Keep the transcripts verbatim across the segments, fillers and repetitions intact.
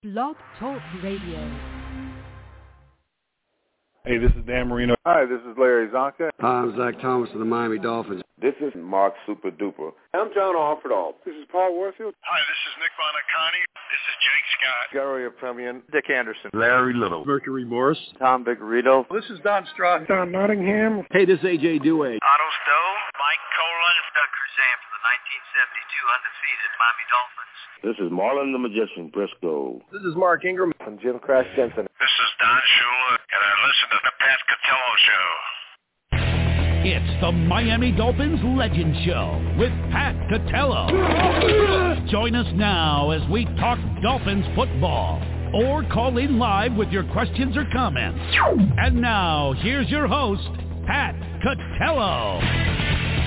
Blog Talk Radio. Hey, this is Dan Marino. Hi, this is Larry Zonka. Hi, I'm Zach Thomas of the Miami Dolphins. This is Mark Super Duper. I'm John Offerdahl. This is Paul Warfield. Hi, this is Nick Bonacani. This is Jake Scott. Gary Premian. Dick Anderson. Larry Little. Mercury Morris. Tom Vigorito. This is Don Strock. Don Nottingham. Hey, this is A J Dewey. Otto Stowe. Mike Colon. Doug Cruzan from the nineteen seventy-two undefeated Miami Dolphins. This is Marlon the Magician Briscoe. This is Mark Ingram. And Jim Crash Jensen. This is Don Shula, and I listen to the Pat Cotello Show. It's the Miami Dolphins Legend Show with Pat Cotello. Join us now as we talk Dolphins football, or call in live with your questions or comments. And now, here's your host, Pat Cotello.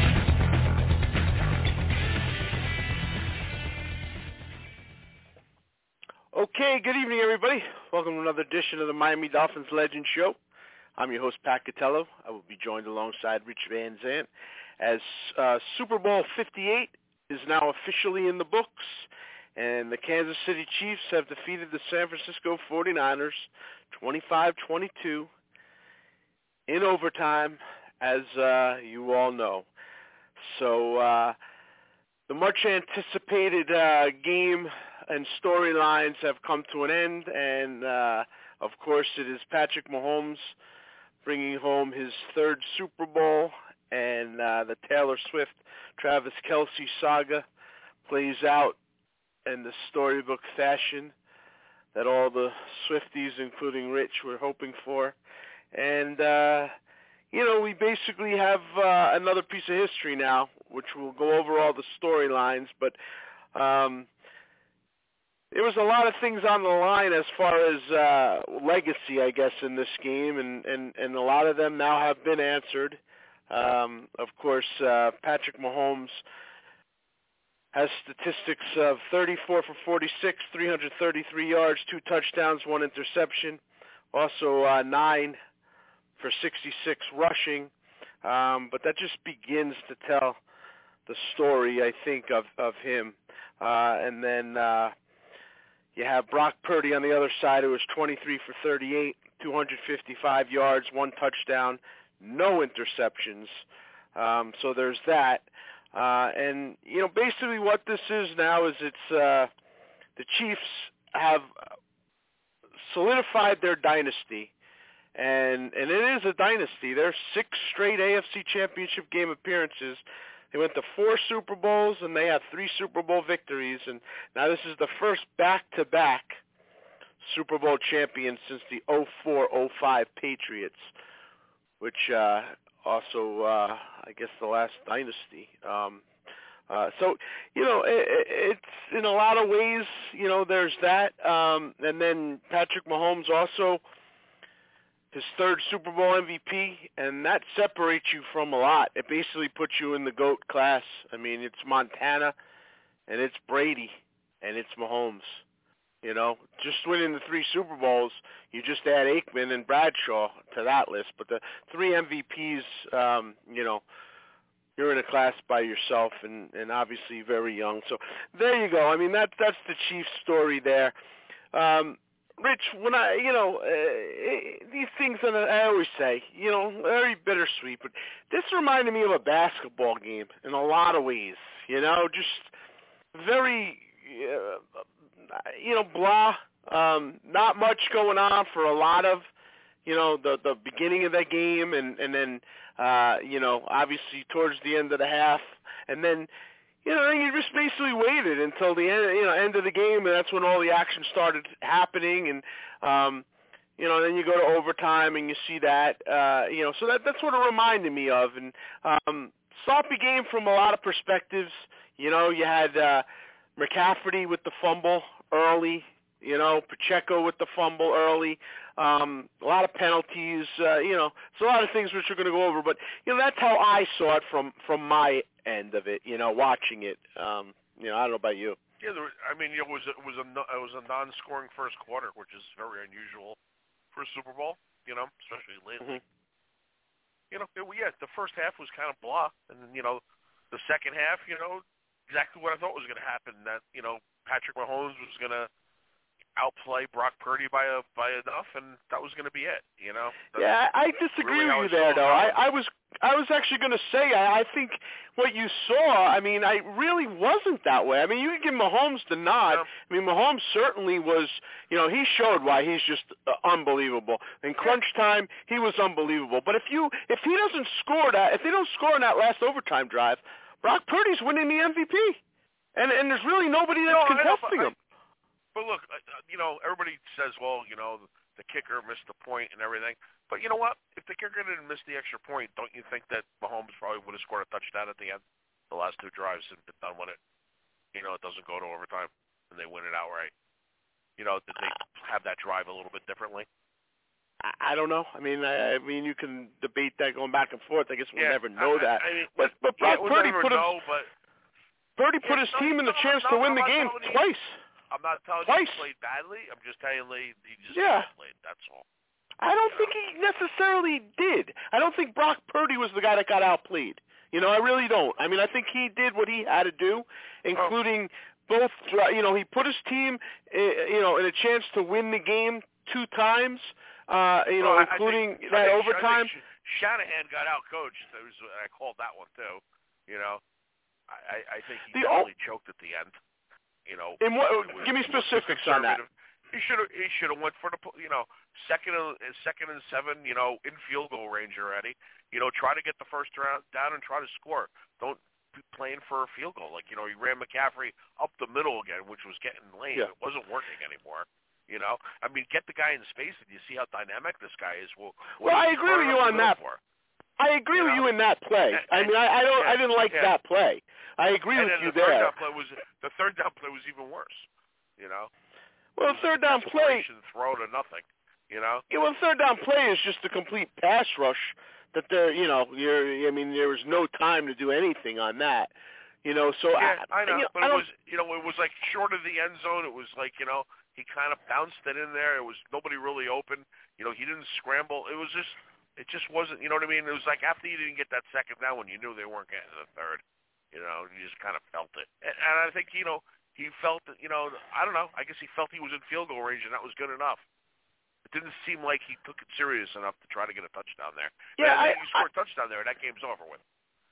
Okay, good evening, everybody. Welcome to another edition of the Miami Dolphins Legend Show. I'm your host, Pat Cotello. I will be joined alongside Rich Van Zant as uh, Super Bowl fifty-eight is now officially in the books, and the Kansas City Chiefs have defeated the San Francisco forty-niners twenty-five twenty-two in overtime, as uh, you all know. So uh, the much-anticipated uh, game and storylines have come to an end, and uh, of course it is Patrick Mahomes bringing home his third Super Bowl, and uh, the Taylor Swift, Travis Kelce saga plays out in the storybook fashion that all the Swifties, including Rich, were hoping for. And, uh, you know, we basically have uh, another piece of history now, which will go over all the storylines, but um, there was a lot of things on the line as far as uh, legacy, I guess, in this game, and, and, and a lot of them now have been answered. Um, of course, uh, Patrick Mahomes has statistics of thirty-four for forty-six, three hundred thirty-three yards, two touchdowns, one interception, also uh, nine for sixty-six rushing. Um, but that just begins to tell the story, I think, of, of him. Uh, and then Uh, You have Brock Purdy on the other side, who was twenty-three for thirty-eight, two hundred fifty-five yards, one touchdown, no interceptions. Um, so there's that. Uh, and, you know, basically what this is now is it's uh, the Chiefs have solidified their dynasty. And, and it is a dynasty. They're six straight A F C Championship game appearances. They went to four Super Bowls, and they have three Super Bowl victories. And now this is the first back-to-back Super Bowl champion since the oh four oh five Patriots, which uh, also, uh, I guess, the last dynasty. Um, uh, so, you know, it, it's in a lot of ways, you know, there's that. Um, and then Patrick Mahomes also, his third Super Bowl M V P, and that separates you from a lot. It basically puts you in the GOAT class. I mean, it's Montana, and it's Brady, and it's Mahomes. You know, just winning the three Super Bowls, you just add Aikman and Bradshaw to that list. But the three M V Ps, um, you know, you're in a class by yourself, and, and obviously very young. So there you go. I mean, that that's the Chiefs story there. Um, Rich, when I, you know, uh, these things that I always say, you know, very bittersweet, but this reminded me of a basketball game in a lot of ways, you know, just very, uh, you know, blah, um, not much going on for a lot of, you know, the, the beginning of that game, and, and then, uh, you know, obviously towards the end of the half, and then, you know, you just basically waited until the end, you know, end of the game, and that's when all the action started happening. And, um, you know, then you go to overtime and you see that, uh, you know, so that that's what it reminded me of. And um, sloppy game from a lot of perspectives. You know, you had uh, McCaffrey with the fumble early, you know, Pacheco with the fumble early, um, a lot of penalties, uh, you know, it's a lot of things which we're going to go over. But, you know, that's how I saw it from, from my end of it, you know, watching it. Um, you know, I don't know about you. Yeah, there, I mean, it was it was a it was a non-scoring first quarter, which is very unusual for a Super Bowl, you know, especially lately. Mm-hmm. You know, it, yeah, the first half was kind of blah, and then, you know, the second half, you know, exactly what I thought was going to happen. That, you know, Patrick Mahomes was going to outplay Brock Purdy by a, by enough, and that was going to be it. You know. That's yeah, I disagree really with you there, though. I, I was I was actually going to say I, I think what you saw. I mean, I really wasn't that way. I mean, you could give Mahomes the nod. Yeah. I mean, Mahomes certainly was. You know, he showed why he's just uh, unbelievable. In crunch time, he was unbelievable. But if you if he doesn't score that, if they don't score in that last overtime drive, Brock Purdy's winning the M V P. And and there's really nobody that's no, contesting know, but, him. But look, uh, you know, everybody says, well, you know, the kicker missed the point and everything. But you know what? If the kicker didn't miss the extra point, don't you think that Mahomes probably would have scored a touchdown at the end, the last two drives, and been done with it? You know, it doesn't go to overtime, and they win it outright. You know, did they have that drive a little bit differently? I don't know. I mean, I, I mean, you can debate that going back and forth. I guess we'll yeah, never know I, that. I mean, but but yeah, Brock we'll Purdy never put his know, but Purdy put yeah, his no, team in the no, chance no, to win no, the I'm game you, twice. I'm not telling twice. you he played badly. I'm just telling you he just yeah. played. That's all. I don't think he necessarily did. I don't think Brock Purdy was the guy that got outplayed. You know, I really don't. I mean, I think he did what he had to do, including oh. both. You know, he put his team, you know, in a chance to win the game two times. Uh, you know, well, including think, that I think, overtime. I think Shanahan got outcoached. It was, I called that one too. You know, I, I think he the definitely o- choked at the end. You know, in what, was, give me specifics on that. He should have. He should have went for the. You know, second and second and seven. You know, in field goal range already. You know, try to get the first round down and try to score. Don't be playing for a field goal. Like, you know, he ran McCaffrey up the middle again, which was getting lame. Yeah. It wasn't working anymore. You know, I mean, get the guy in space, and you see how dynamic this guy is. Well, well, I agree with you on that. For? I agree you with know? you in that play. And, I mean, I, I don't. yeah, I didn't like yeah. that play. I agree and with then you the third there. down play was the third down play was even worse. You know. Well, third down play. Throw to nothing. You know. Yeah, well, third down play is just a complete pass rush. That there, you know, you're. I mean, there was no time to do anything on that. You know, so yeah, I, I know, you know, but I it was, you know, it was like short of the end zone. It was like, you know, he kind of bounced it in there. It was nobody really open. You know, he didn't scramble. It was just, it just wasn't. You know what I mean? It was like after you didn't get that second down, when you knew they weren't getting the third. You know, you just kind of felt it. And, and I think, you know, he felt that, you know, I don't know. I guess he felt he was in field goal range, and that was good enough. It didn't seem like he took it serious enough to try to get a touchdown there. Yeah, and I, then you score I, a touchdown there, and that game's over with.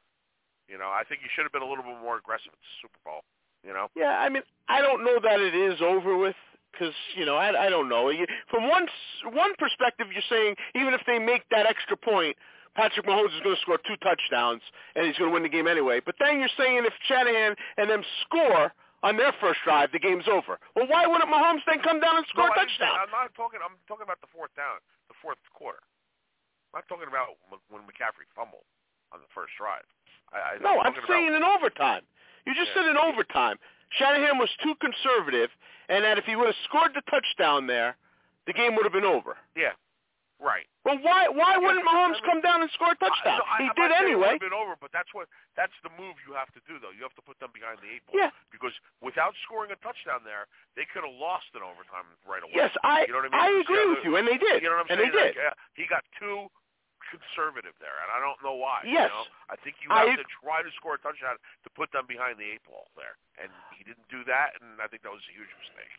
You know, I think you should have been a little bit more aggressive at the Super Bowl. You know. Yeah, I mean, I don't know that it is over with because you know, I, I don't know. From one one perspective, you're saying even if they make that extra point, Patrick Mahomes is going to score two touchdowns and he's going to win the game anyway. But then you're saying if Shanahan and them score on their first drive, the game's over. Well, why wouldn't Mahomes then come down and score no, a touchdown? I'm not talking. I'm talking about the fourth down, the fourth quarter. I'm not talking about when McCaffrey fumbled on the first drive. I, I, no, I'm, I'm saying about, in overtime. You just yeah. said in overtime. Shanahan was too conservative, and that if he would have scored the touchdown there, the game would have been over. Yeah, right. Well, why why yeah, wouldn't Mahomes I mean, come down and score a touchdown? I, no, I, he I'm did not anyway. It would have been over, but that's what that's the move you have to do, though. You have to put them behind the eight ball. Yeah. Because without scoring a touchdown there, they could have lost in overtime right away. Yes, I you know what I, mean? I Because, agree you know, with you, and they did. You know what I'm and saying? they did. Like, uh, he got too conservative there, and I don't know why. Yes. You know? I think you have I, to try to score a touchdown to put them behind the eight ball there, and he didn't do that, and I think that was a huge mistake.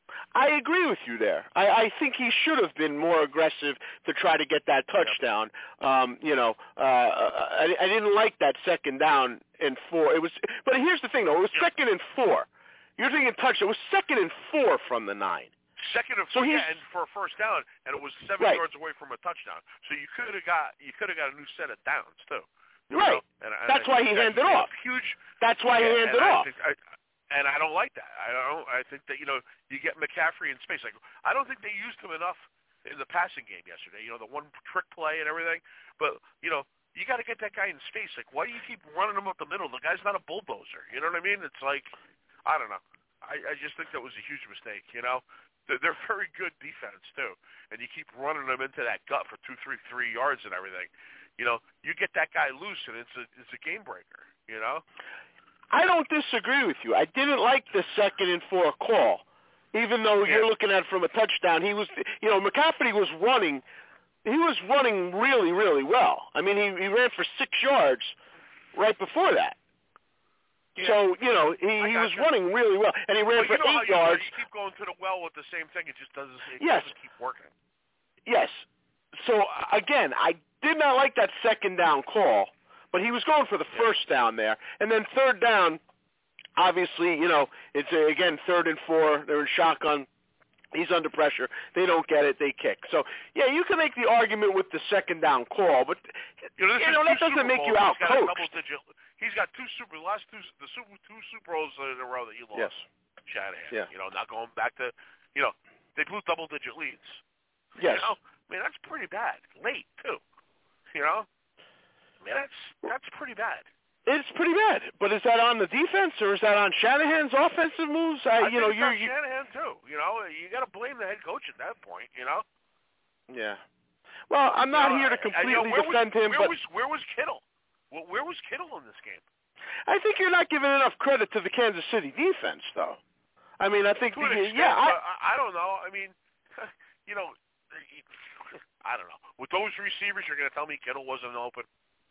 I agree with you there. I, I think he should have been more aggressive to try to get that touchdown. Yep. Um, you know, uh, I, I didn't like that second down and four. It was, but here's the thing, though. It was yep. second and four. You're thinking touchdown. It was second and four from the nine. Second and so four, yeah, and for a first down, and it was seven right. yards away from a touchdown. So you could have got you could have got a new set of downs too. Right. And, and That's why he handed off. Huge. That's why yeah, he handed I off. Think, I, and I don't like that. I don't. I think that you know you get McCaffrey in space. Like I don't think they used him enough in the passing game yesterday. You know the one trick play and everything. But you know you got to get that guy in space. Like why do you keep running him up the middle? The guy's not a bulldozer. You know what I mean? It's like I don't know. I, I just think that was a huge mistake. You know. They're very good defense, too. And you keep running them into that gut for two, three, three yards and everything. You know, you get that guy loose, and it's a, it's a game breaker, you know? I don't disagree with you. I didn't like the second and four call. Even though yeah. you're looking at it from a touchdown, he was, you know, McCaffrey was running. He was running really, really well. I mean, he, he ran for six yards right before that. Yeah. So, you know, he, he was you. running really well. And he ran well, for you know eight how yards. You, you keep going to the well with the same thing. It just doesn't, it yes. doesn't keep working. Yes. So, again, I did not like that second down call, but he was going for the yeah. first down there. And then third down, obviously, you know, it's, a, again, third and four. They're in shotgun. He's under pressure. They don't get it. They kick. So, yeah, you can make the argument with the second down call, but, you know, you know that doesn't Super make you Bowls. out-coached. He's got two Super, the last two, the Super, two Super Bowls in a row that he lost. Yes. Shanahan. Yeah. You know, not going back to, you know, they blew double-digit leads. Yes. You know, I mean, that's pretty bad. Late, too. You know? I mean, that's, that's pretty bad. It's pretty bad, but is that on the defense or is that on Shanahan's offensive moves? I I, you think know, it's you're on Shanahan too. You know, you got to blame the head coach at that point. You know. Yeah. Well, I'm not you know, here to completely I, you know, defend was, him, where but was where was Kittle? Well, where was Kittle in this game? I think you're not giving enough credit to the Kansas City defense, though. I mean, I think to the, an extent, yeah, I, I, I don't know. I mean, you know, I don't know. With those receivers, you're going to tell me Kittle wasn't open?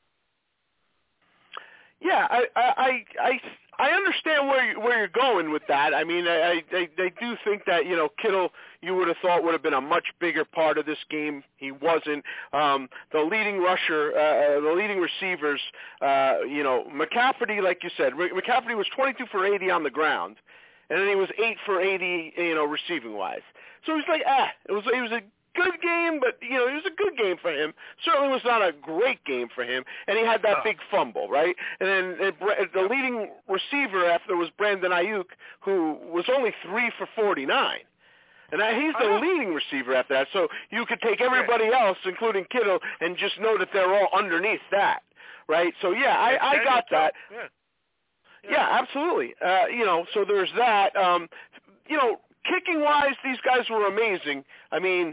Yeah, I I I I understand where you, where you're going with that. I mean, I, I I do think that, you know, Kittle, you would have thought would have been a much bigger part of this game. He wasn't. Um, the leading rusher, uh, the leading receivers, uh, you know, McCaffrey, like you said, McCaffrey was twenty-two for eighty on the ground, and then he was eight for eighty, you know, receiving wise. So he's like, ah, it was it was a good game, but, you know, it was a good game for him. Certainly was not a great game for him, and he had that big fumble, right? And then it, the leading receiver after was Brandon Ayuk, who was only three for forty-nine. And that, he's the leading receiver after that, so you could take everybody else, including Kittle, and just know that they're all underneath that, right? So, yeah, I, I got that. Yeah, yeah. yeah absolutely. Uh, you know, so there's that. Um, you know, kicking-wise, these guys were amazing. I mean,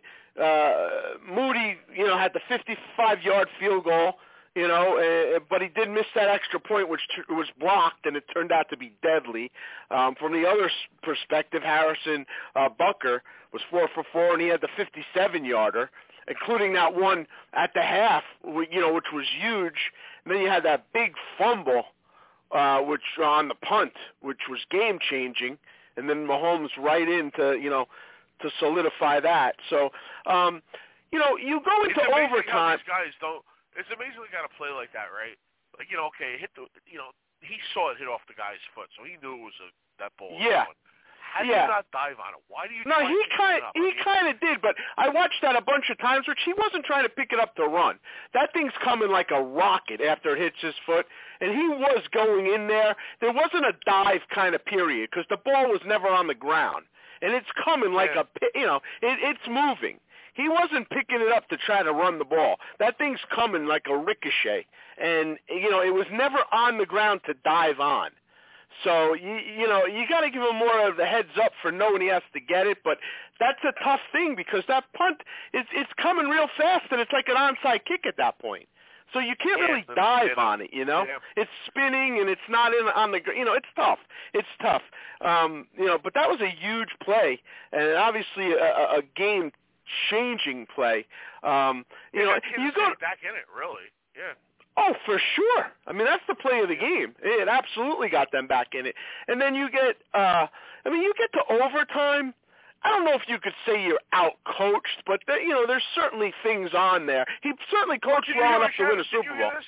Uh, Moody, you know, had the fifty-five-yard field goal, you know, uh, but he did miss that extra point, which t- was blocked, and it turned out to be deadly. Um, from the other perspective, Harrison uh, Bucker was four for four, and he had the fifty-seven-yarder, including that one at the half, you know, which was huge. And then you had that big fumble, uh, which on the punt, which was game-changing, and then Mahomes right into, you know, to solidify that. So, um, you know, you go into it's overtime. These guys don't. It's amazing they got to play like that, right? Like, you know, okay, hit the, you know, he saw it hit off the guy's foot, so he knew it was a that ball. Yeah. Was How do yeah. you not dive on it? Why do you? No, he kind of he kind of did, but I watched that a bunch of times, which he wasn't trying to pick it up to run. That thing's coming like a rocket after it hits his foot, and he was going in there. There wasn't a dive kind of period because the ball was never on the ground. And it's coming like yeah. a, you know, it, it's moving. He wasn't picking it up to try to run the ball. That thing's coming like a ricochet. And, you know, it was never on the ground to dive on. So, you, you know, you got to give him more of the heads up for knowing he has to get it. But that's a tough thing because that punt, it's, it's coming real fast, and it's like an onside kick at that point. So you can't yeah, really dive on it, you know. Yeah. It's spinning and it's not in on the, you know, it's tough. It's tough, um, you know. But that was a huge play and obviously a, a game-changing play. Um, you yeah, know, you go back in it, really, yeah. Oh, for sure. I mean, that's the play of the game. It absolutely got them back in it. And then you get, uh, I mean, you get to overtime. I don't know if you could say you're out-coached, but, there, you know, there's certainly things on there. He certainly coached well enough to win a Super Bowl.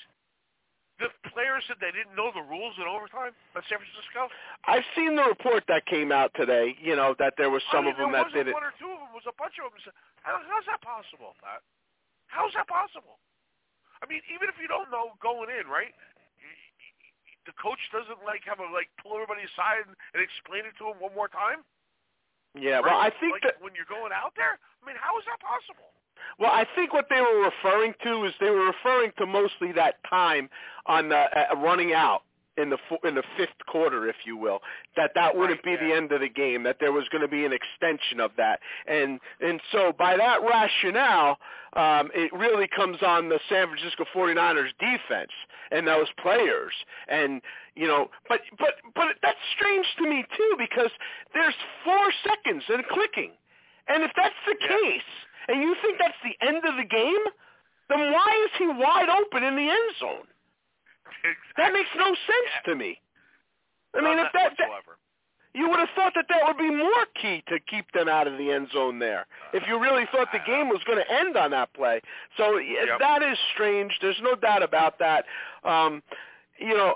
The players said they didn't know the rules in overtime at San Francisco? I've seen the report that came out today, you know, that there was some I mean, of them that did it. One or two of them, was a bunch of them. How, how's that possible, Pat? How's that possible? I mean, even if you don't know going in, right, the coach doesn't, like, have a, like, pull everybody aside and, and explain it to them one more time? Yeah, right? well, I think like that when you're going out there, I mean, how is that possible? Well, I think what they were referring to is they were referring to mostly that time on the uh, running out in the in the fifth quarter, if you will. That that wouldn't right, be yeah. the end of the game. That there was going to be an extension of that, and and so by that rationale, um, it really comes on the San Francisco forty-niners defense and those players, and you know, but but but that's strange to me too because there's four seconds and clicking, and if that's the yeah. case. And you think that's the end of the game? Then why is he wide open in the end zone? Exactly. That makes no sense yeah. to me. I mean, None if that, that whatsoever. you would have thought that that would be more key to keep them out of the end zone there. If you really thought the game was going to end on that play, so Yep. that is strange. There's no doubt about that. Um, you know.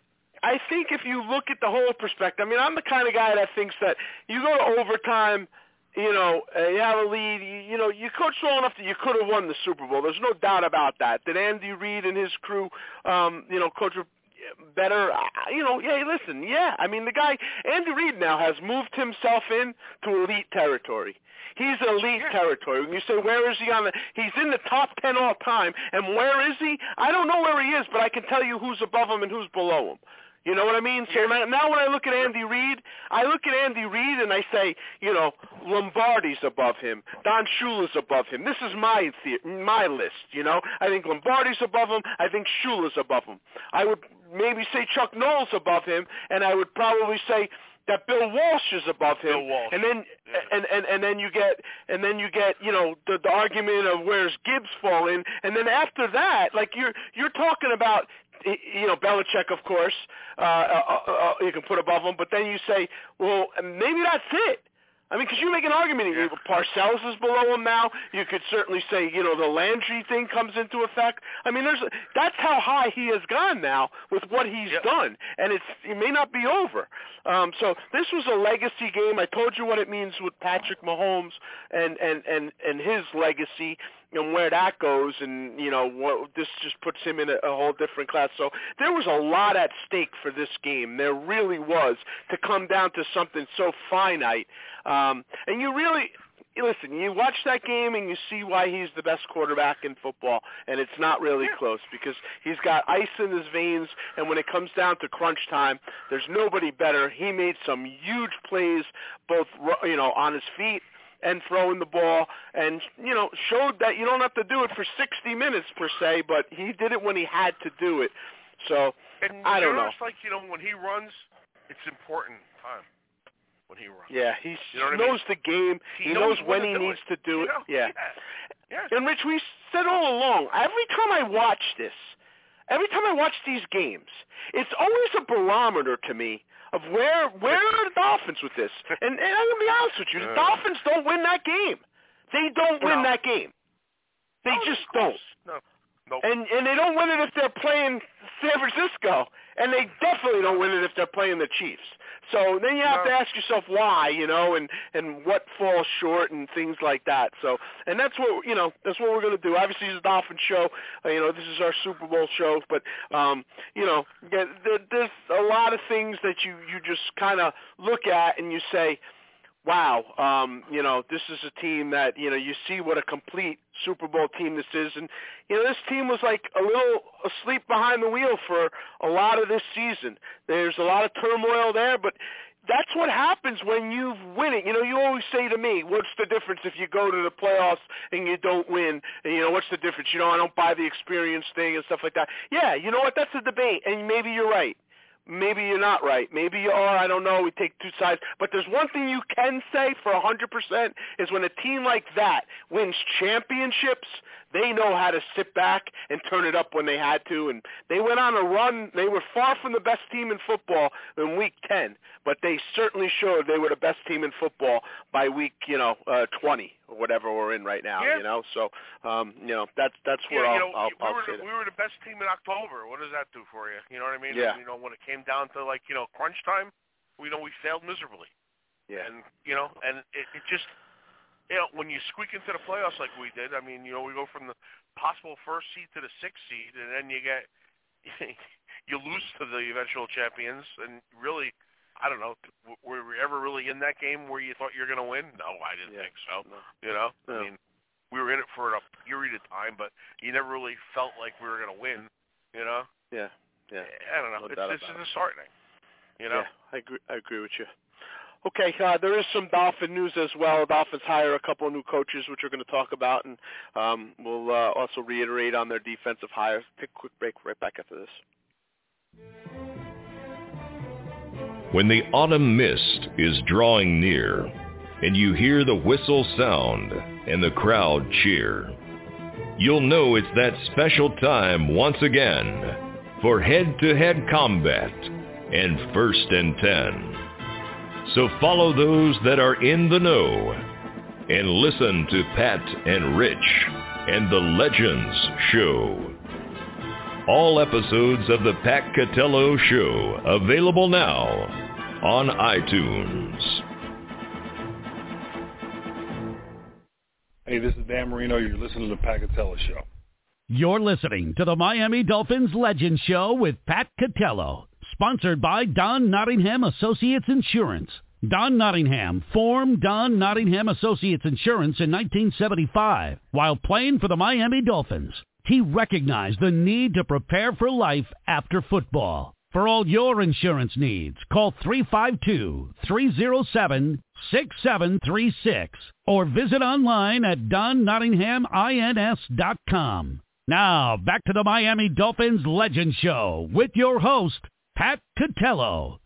I think if you look at the whole perspective, I mean, I'm the kind of guy that thinks that you go to overtime, you know, uh, you have a lead, you, you know, you coached well enough that you could have won the Super Bowl. There's no doubt about that. Did Andy Reid and his crew, um, you know, coach better? Uh, you know, yeah, listen, yeah. I mean, the guy, Andy Reid now has moved himself in to elite territory. He's elite territory. When you say, where is he on the – he's in the top ten all time. And where is he? I don't know where he is, but I can tell you who's above him and who's below him. You know what I mean? So now, now when I look at Andy Reid, I look at Andy Reid and I say, you know, Lombardi's above him. Don Shula's above him. This is my the- my list, you know. I think Lombardi's above him. I think Shula's above him. I would maybe say Chuck Noll's above him, and I would probably say that Bill Walsh is above him. Bill Walsh. And then yeah. and, and and then you get and then you get, you know, the, the argument of where's Gibbs fall in, and then after that, like you're you're talking about, you know, Belichick, of course, uh, uh, uh, you can put above him, but then you say, well, maybe that's it. I mean, because you make an argument. Yeah. Parcells is below him now. You could certainly say, you know, the Landry thing comes into effect. I mean, there's that's how high he has gone now with what he's yep. done, and it's it may not be over. Um, so this was a legacy game. I told you what it means with Patrick Mahomes and and and and his legacy and where that goes, and you know what, this just puts him in a, a whole different class. So there was a lot at stake for this game. There really was, to come down to something so finite. Um, and you really listen. You watch that game and you see why he's the best quarterback in football, and it's not really yeah. close because he's got ice in his veins. And when it comes down to crunch time, there's nobody better. He made some huge plays, both you know on his feet and throwing the ball, and, you know, showed that you don't have to do it for sixty minutes per se, but he did it when he had to do it. So, and I don't know. It's like, you know, when he runs, it's important time when he runs. Yeah, he you know knows I mean? the game. He, he knows, knows when when he to needs it. to do you it. know? Yeah. yeah. And, Rich, we said all along, every time I watch this, every time I watch these games, it's always a barometer to me of where where are the Dolphins with this. And, and I'm going to be honest with you, the Dolphins don't win that game. They don't win no. that game. They no, just don't. No. Nope. And and they don't win it if they're playing San Francisco, and they definitely don't win it if they're playing the Chiefs. So then you have no. to ask yourself why, you know, and, and what falls short and things like that. So, and that's what, you know, that's what we're going to do. Obviously, it's a Dolphin show. Uh, you know, this is our Super Bowl show. But, um, you know, there, there's a lot of things that you, you just kind of look at and you say, wow, um, you know, this is a team that, you know, you see what a complete Super Bowl team this is. And, you know, this team was like a little asleep behind the wheel for a lot of this season. There's a lot of turmoil there, but that's what happens when you win it. You know, you always say to me, what's the difference if you go to the playoffs and you don't win? And, you know, what's the difference? You know, I don't buy the experience thing and stuff like that. Yeah, you know what? That's a debate, and maybe you're right. Maybe you're not right. Maybe you are. I don't know. We take two sides. But there's one thing you can say for one hundred percent is when a team like that wins championships, they know how to sit back and turn it up when they had to. And they went on a run. They were far from the best team in football in week ten, but they certainly showed they were the best team in football by week, you know, uh, twenty or whatever we're in right now, yeah. you know. So, um, you know, that's that's yeah, what I'll, you know, I'll, we I'll were say the, that. we were the best team in October. What does that do for you? You know what I mean? Yeah. You know, when it came down to, like, you know, crunch time, we know we failed miserably. Yeah. And, you know, and it, it just, you know, when you squeak into the playoffs like we did, I mean, you know, we go from the possible first seed to the sixth seed, and then you get, you lose to the eventual champions, and really, I don't know, were we ever really in that game where you thought you were going to win? No, I didn't yeah. think so. No. You know, no. I mean, we were in it for a period of time, but you never really felt like we were going to win. You know? Yeah, yeah. I don't know. No it's it's disheartening. You know? Yeah, I agree. I agree with you. Okay, uh, there is some Dolphin news as well. Dolphins hire a couple of new coaches, which we're going to talk about, and um, we'll uh, also reiterate on their defensive hires. Take a quick break. Right back after this. When the autumn mist is drawing near and you hear the whistle sound and the crowd cheer, you'll know it's that special time once again for head-to-head combat and First and Ten. So follow those that are in the know and listen to Pat and Rich and the Legends Show. All episodes of the Pat Catello Show available now on iTunes. Hey, this is Dan Marino. You're listening to the Pat Catello Show. You're listening to the Miami Dolphins Legend Show with Pat Catello, sponsored by Don Nottingham Associates Insurance. Don Nottingham formed Don Nottingham Associates Insurance in nineteen seventy-five. While playing for the Miami Dolphins, he recognized the need to prepare for life after football. For all your insurance needs, call three five two, three oh seven, six seven three six or visit online at don nottingham ins dot com. Now, back to the Miami Dolphins Legend Show with your host, Pat Catello.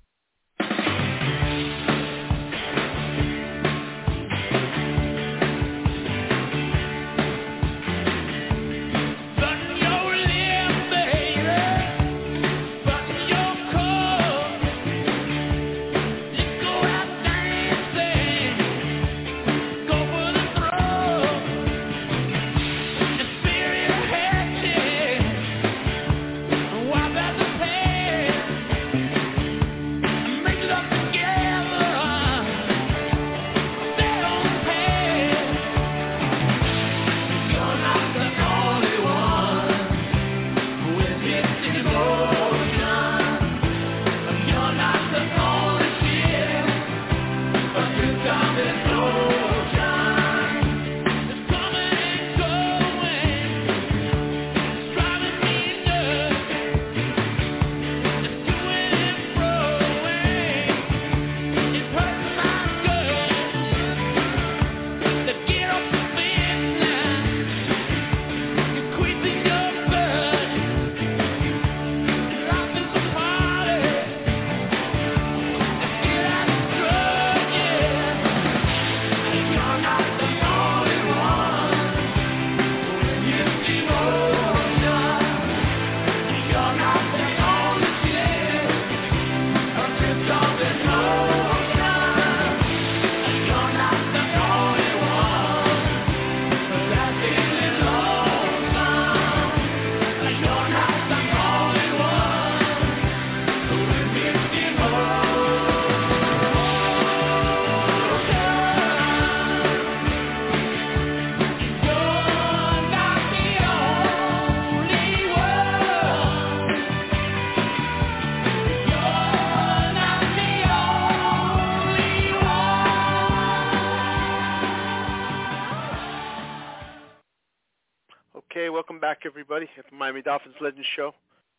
Everybody at the Miami Dolphins Legends Show.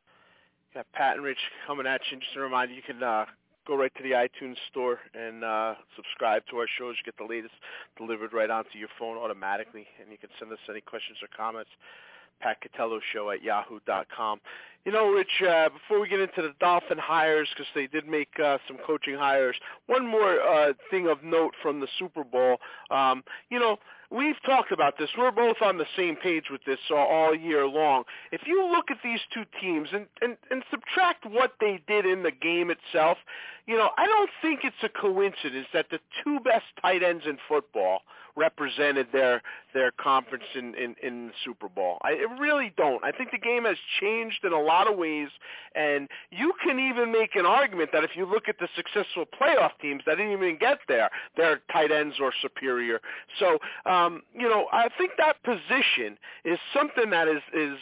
Got Pat and Rich coming at you. Just a reminder, you can uh, go right to the iTunes store and uh, subscribe to our shows. You get the latest delivered right onto your phone automatically, and you can send us any questions or comments. Pat Catello Show at yahoo dot com. You know, Rich, uh, before we get into the Dolphin hires, because they did make uh, some coaching hires, one more uh, thing of note from the Super Bowl. Um, you know, we've talked about this. We're both on the same page with this uh, all year long. If you look at these two teams and, and, and subtract what they did in the game itself, you know, I don't think it's a coincidence that the two best tight ends in football represented their their conference in, in, in the Super Bowl. I really don't. I think the game has changed in a lot of ways, and you can even make an argument that if you look at the successful playoff teams that didn't even get there, their tight ends are superior. So, um, you know, I think that position is something that is, is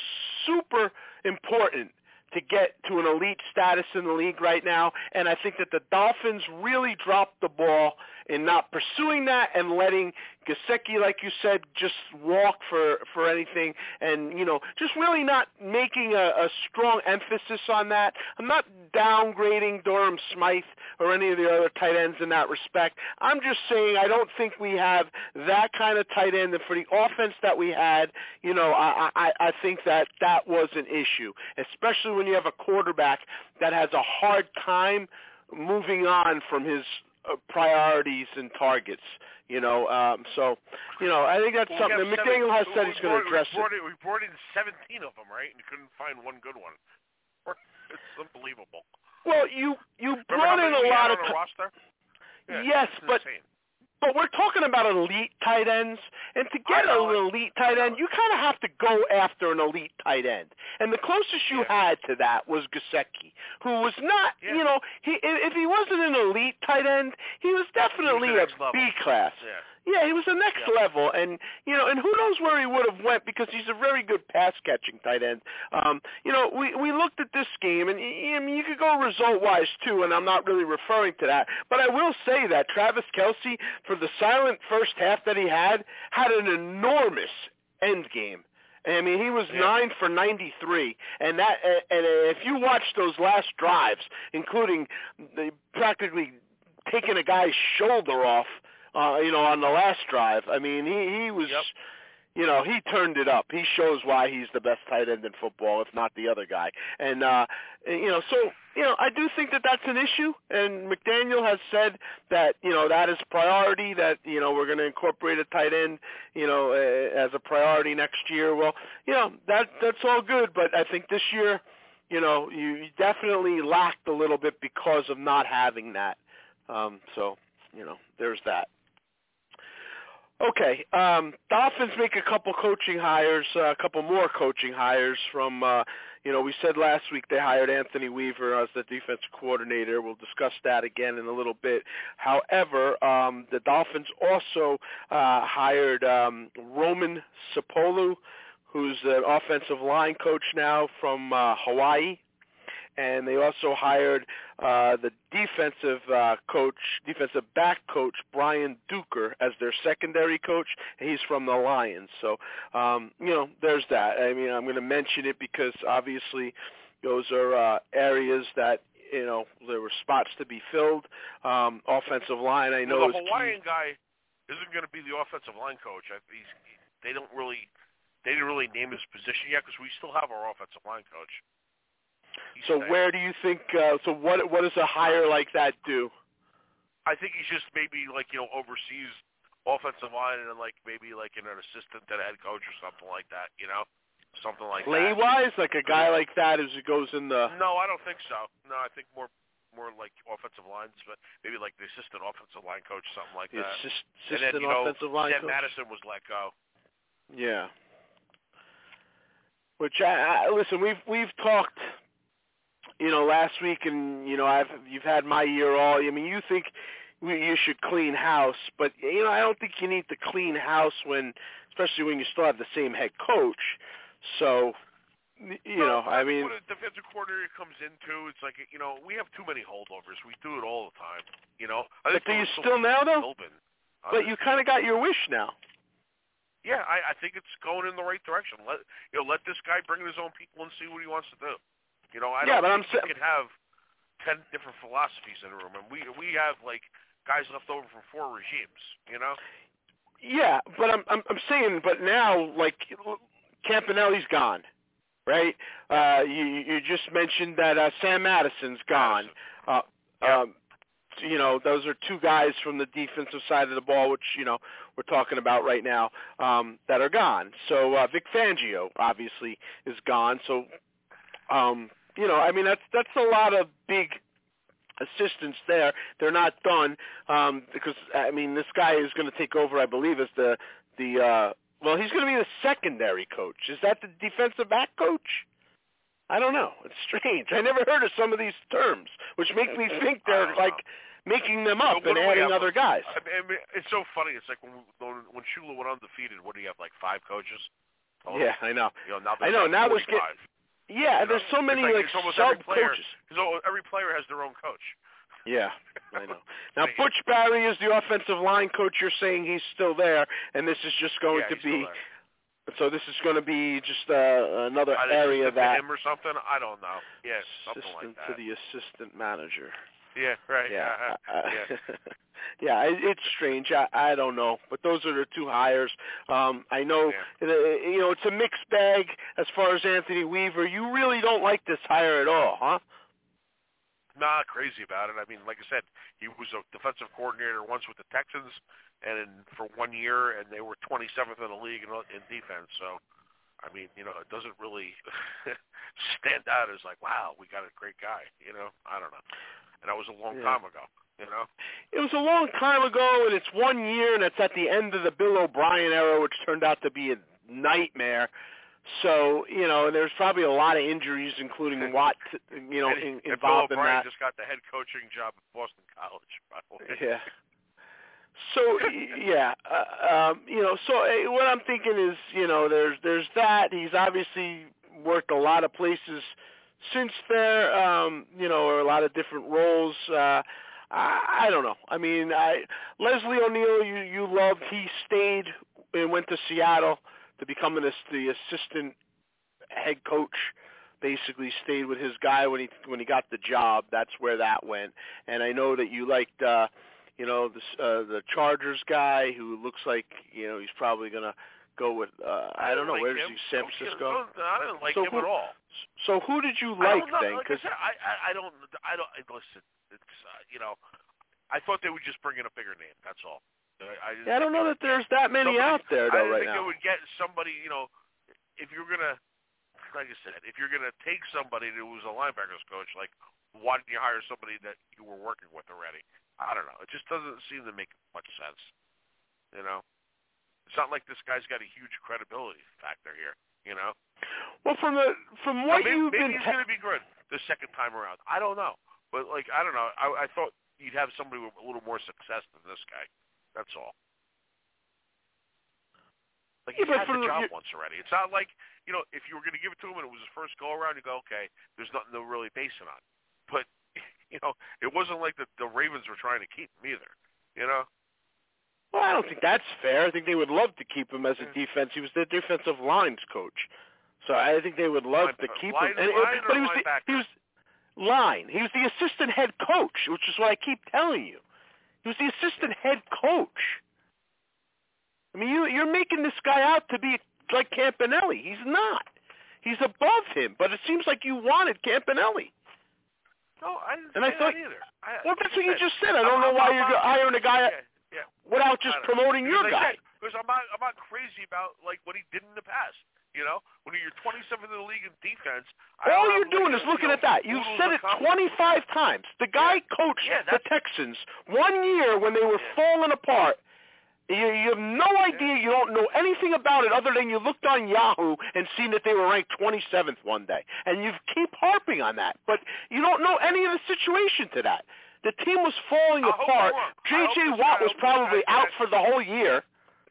super important to get to an elite status in the league right now, and I think that the Dolphins really dropped the ball in not pursuing that and letting Gesicki, like you said, just walk for, for anything, and, you know, just really not making a, a strong emphasis on that. I'm not downgrading Durham Smythe or any of the other tight ends in that respect. I'm just saying I don't think we have that kind of tight end, and for the offense that we had, you know, I, I, I think that that was an issue, especially when you have a quarterback that has a hard time moving on from his uh, priorities and targets, you know. Um, so, you know, I think that's well, something that McDaniel has said he's going to address we brought, it. We brought in seventeen of them, right, and couldn't find one good one. It's unbelievable. Well, you you Remember brought how in many a we lot had of on t- our roster? Yeah, yes, it's but insane. but we're talking about elite tight ends, and to get I know an it. elite tight end, you kind of have to go after an elite tight end. And the closest you Yeah. had to that was Gesicki, who was not, Yeah. you know, he if he wasn't an elite tight end, he was definitely He was a the next level. B class. Yeah. Yeah, he was the next Yeah. level, and you know, and who knows where he would have went because he's a very good pass catching tight end. Um, you know, we we looked at this game, and I mean, you could go result wise too, and I'm not really referring to that, but I will say that Travis Kelce, for the silent first half that he had, had an enormous end game. I mean, he was Yeah. nine for ninety-three, and that, and if you watch those last drives, including the practically taking a guy's shoulder off. Uh, you know, on the last drive, I mean, he, he was, Yep. you know, he turned it up. He shows why he's the best tight end in football, if not the other guy. And, uh, you know, so, you know, I do think that that's an issue, and McDaniel has said that, you know, that is a priority, that, you know, we're going to incorporate a tight end, you know, uh, as a priority next year. Well, you know, that that's all good, but I think this year, you know, you definitely lacked a little bit because of not having that. Um, so, you know, there's that. Okay, um, Dolphins make a couple coaching hires, uh, a couple more coaching hires from, uh, you know, we said last week they hired Anthony Weaver as the defense coordinator. We'll discuss that again in a little bit. However, um, the Dolphins also uh, hired um, Roman Sapolu, who's an offensive line coach now from uh, Hawaii. And they also hired uh, the defensive uh, coach, defensive back coach, Brian Duker, as their secondary coach. He's from the Lions. So, um, you know, there's that. I mean, I'm going to mention it because obviously those are uh, areas that, you know, there were spots to be filled. Um, offensive line, I know, well, the is Hawaiian key. guy isn't going to be the offensive line coach. I, he's, they don't really, they didn't really name his position yet because we still have our offensive line coach. He's So staying. where do you think? Uh, so what what does a hire like that do? I think he's just maybe like, you know, oversees offensive line and then like maybe like an assistant to the head coach or something like that. You know, something like Play that. wise, like a guy like that as it goes in the. No, I don't think so. No, I think more more like offensive lines, but maybe like the assistant offensive line coach, something like that. Assist, and then, assistant you know, offensive line Sam coach. Madison was let go. Yeah. Which I, I listen, we've we've talked, you know, last week, and you know, I've you've had my year all. I mean, you think we, you should clean house, but you know, I don't think you need to clean house when, especially when you still have the same head coach. So, you know, well, I mean, when a defensive coordinator comes into, it's like, you know, we have too many holdovers. We do it all the time. You know, I but think do you still still now though? Philbin, But you kind of got your wish now. Yeah, I, I think it's going in the right direction. Let you know, let this guy bring in his own people and see what he wants to do. You know, I yeah, don't but think I'm you can have ten different philosophies in a room, and we we have like guys left over from four regimes. You know. Yeah, but I'm I'm, I'm saying, but now like Campanelli's gone, right? Uh, you you just mentioned that uh, Sam Madison's gone. Uh, yeah. um, you know, those are two guys from the defensive side of the ball, which, you know, we're talking about right now, um, that are gone. So uh, Vic Fangio, obviously, is gone. So, um, you know, I mean, that's that's a lot of big assistants there. They're not done um, because, I mean, this guy is going to take over, I believe, as the, the uh, well, he's going to be the secondary coach. Is that the defensive back coach? I don't know. It's strange. I never heard of some of these terms, which make me think they're like making them up so and adding other guys. I mean, it's so funny. It's like when when, when Shula went undefeated. What do you have, like five coaches? Total? Yeah, I know. You know, now I know. like now there's get, yeah. you know? There's so many like, like, like sub every player, coaches. So every player has their own coach. Yeah, I know. Now Butch Barry is the offensive line coach. You're saying he's still there, and this is just going yeah, to be. So this is going to be just uh, another An area that him or something. I don't know. Yeah, something assistant like that. to the assistant manager. Yeah, right. Yeah, Uh, uh, yeah. yeah. It, it's strange. I, I don't know, but those are the two hires. Um, I know, yeah. you know, it's a mixed bag as far as Anthony Weaver. You really don't like this hire at all, huh? Not crazy about it. I mean, like I said, he was a defensive coordinator once with the Texans, and in, for one year, and they were twenty-seventh in the league in, in defense. So, I mean, you know, it doesn't really stand out as like, wow, we got a great guy. You know, I don't know. And that was a long yeah. time ago. You know, it was a long time ago, and it's one year, and it's at the end of the Bill O'Brien era, which turned out to be a nightmare. So, you know, there's probably a lot of injuries, including Watt, you know, and, in, and involved Bill in O'Brien that. just got the head coaching job at Boston College, by the way. Yeah. So, yeah, uh, um, you know, so uh, what I'm thinking is, you know, there's there's that. He's obviously worked a lot of places since there, um, you know, or a lot of different roles. Uh, I, I don't know. I mean, I, Leslie O'Neal, you, you loved. He stayed and went to Seattle to become an, the assistant head coach. Basically, stayed with his guy when he when he got the job. That's where that went. And I know that you liked, uh, you know, the uh, the Chargers guy who looks like, you know, he's probably gonna go with. Uh, I, I don't know like where him. does he San Francisco. I didn't like so him who, at all. So who did you I like don't know, then? like I said, I, I I don't I don't listen. It's uh, you know, I thought they would just bring in a bigger name. That's all. I, I, yeah, I don't know that there's that many somebody, out there though I right think now. they would get somebody. You know, if you're gonna, like I said, if you're gonna take somebody who was a linebackers coach, like why didn't you hire somebody that you were working with already? I don't know. It just doesn't seem to make much sense. You know, it's not like this guy's got a huge credibility factor here. You know. Well, from the from what now, maybe, you've maybe been he's te- going to be good the second time around. I don't know, but like I don't know. I, I thought you'd have somebody with a little more success than this guy. That's all. Like he's yeah, had the job you're... once already. It's not like you know if you were going to give it to him and it was his first go around, you go, okay, there's nothing to really base it on. But you know, it wasn't like the, the Ravens were trying to keep him either. You know. Well, I don't think that's fair. I think they would love to keep him as a defense. He was the defensive lines coach, so I think they would love line, to keep line, him. And, line but or he was, the, he was line. He was the assistant head coach, which is what I keep telling you. He was the assistant head coach. I mean, you, you're making this guy out to be like Campanelli. He's not. He's above him. But it seems like you wanted Campanelli. No, I didn't and say I thought, that either. I, well, that's what you said, just said. I don't I'm, know why I'm, you're I'm, hiring a guy yeah, yeah. without just promoting your because guy. Because I'm not, I'm not crazy about like what he did in the past. You know, when you're twenty-seventh in the league in defense, all you're doing is looking at that. You've said it twenty-five times. The guy yeah. coached yeah, the Texans one year when they were yeah. falling apart. You, you have no idea. You don't know anything about it other than you looked on Yahoo and seen that they were ranked twenty-seventh one day. And you keep harping on that. But you don't know any of the situation to that. The team was falling I apart. J J. Watt was probably out for the whole year.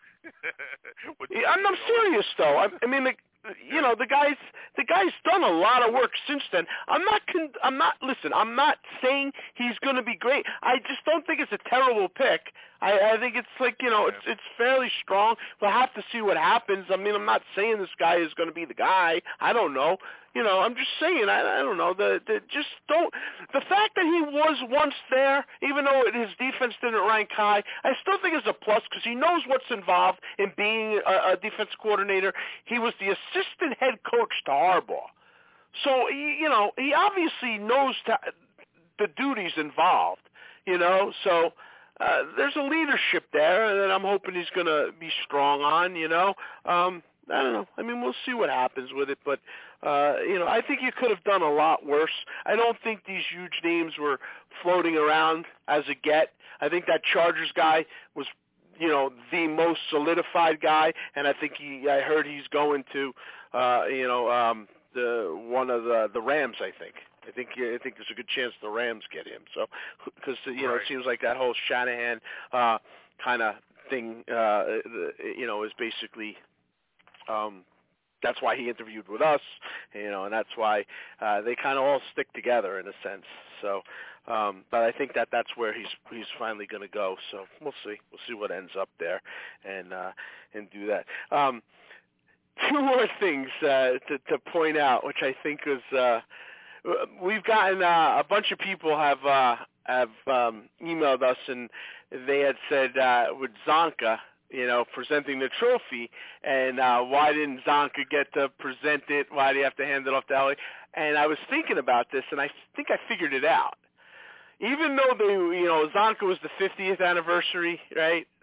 I'm, I'm serious, though. I, I mean, the, you know, the guy's the guy's done a lot of work since then. I'm not. Con- I'm not. Listen, I'm not saying he's going to be great. I just don't think it's a terrible pick. I, I think it's like you know, it's it's fairly strong. We'll have to see what happens. I mean, I'm not saying this guy is going to be the guy. I don't know. You know, I'm just saying. I, I don't know. The, the just don't. The fact that he was once there, even though his defense didn't rank high, I still think it's a plus because he knows what's involved in being a, a defense coordinator. He was the assistant head coach to Harbaugh, so he, you know he obviously knows to, the duties involved. You know, so. Uh, there's a leadership there that I'm hoping he's going to be strong on, you know. Um, I don't know. I mean, we'll see what happens with it. But, uh, you know, I think you could have done a lot worse. I don't think these huge names were floating around as a get. I think that Chargers guy was, you know, the most solidified guy. And I think he, I heard he's going to, uh, you know, um, the one of the, the Rams, I think. I think I think there's a good chance the Rams get him. So, because you know, right. it seems like that whole Shanahan uh, kind of thing, uh, you know, is basically um, that's why he interviewed with us, you know, and that's why uh, they kind of all stick together in a sense. So, um, but I think that that's where he's he's finally going to go. So we'll see. We'll see what ends up there, and uh, and do that. Um, two more things uh, to, to point out, which I think is. Uh, We've gotten uh, a bunch of people have uh, have um, emailed us, and they had said uh, with Zonka, you know, presenting the trophy, and uh, why didn't Zonka get to present it? Why do you have to hand it off to Ellie? And I was thinking about this, and I think I figured it out. Even though they, you know, Zonka was the fiftieth anniversary, right?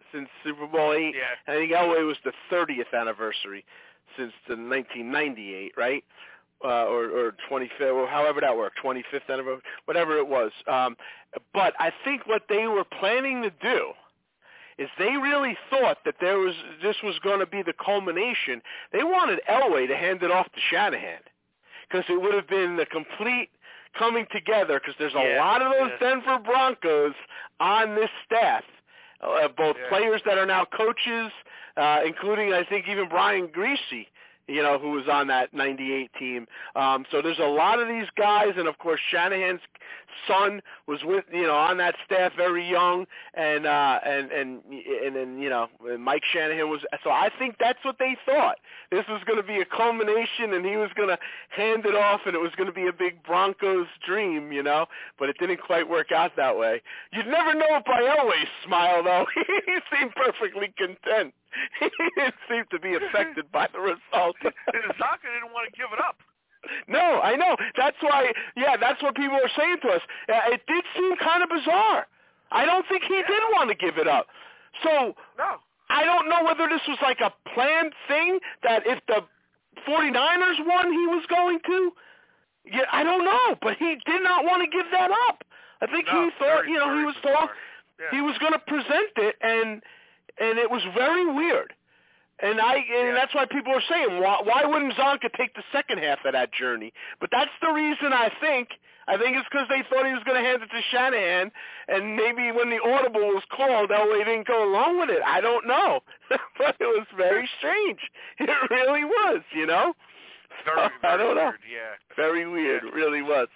since Super Bowl eight. Yeah. I think Elway was the thirtieth anniversary since the nineteen ninety-eight, right? Uh, or, or twenty-fifth, or however that worked, twenty-fifth anniversary, whatever it was. Um, but I think what they were planning to do is they really thought that there was this was going to be the culmination. They wanted Elway to hand it off to Shanahan because it would have been the complete coming together, because there's a yeah, lot of those yeah. Denver Broncos on this staff, uh, both yeah. players that are now coaches, uh, including I think even Brian Griese, you know, who was on that ninety-eight team. Um, so there's a lot of these guys, and of course Shanahan's son was with, you know, on that staff very young, and uh, and and and then you know Mike Shanahan was. So I think that's what they thought. This was going to be a culmination, and he was going to hand it off, and it was going to be a big Broncos dream, you know. But it didn't quite work out that way. You'd never know it by Elway's smile, though. He seemed perfectly content. He didn't seem to be affected by the result. Zonka didn't want to give it up. No, I know. That's why, yeah, that's what people are saying to us. Uh, it did seem kind of bizarre. I don't think he yeah. did want to give it up. So no. I don't know whether this was like a planned thing that if the forty-niners won, he was going to. Yeah, I don't know, but he did not want to give that up. I think no, he thought, very, you know, he was told yeah. he was going to present it, and and it was very weird. And I and yeah. that's why people are saying, why, why wouldn't Zonka take the second half of that journey? But that's the reason I think. I think it's because they thought he was going to hand it to Shanahan, and maybe when the audible was called, Elway didn't go along with it. I don't know. But it was very strange. It really was, you know? Very, very I don't know. weird, yeah. Very weird. Yeah. It really was.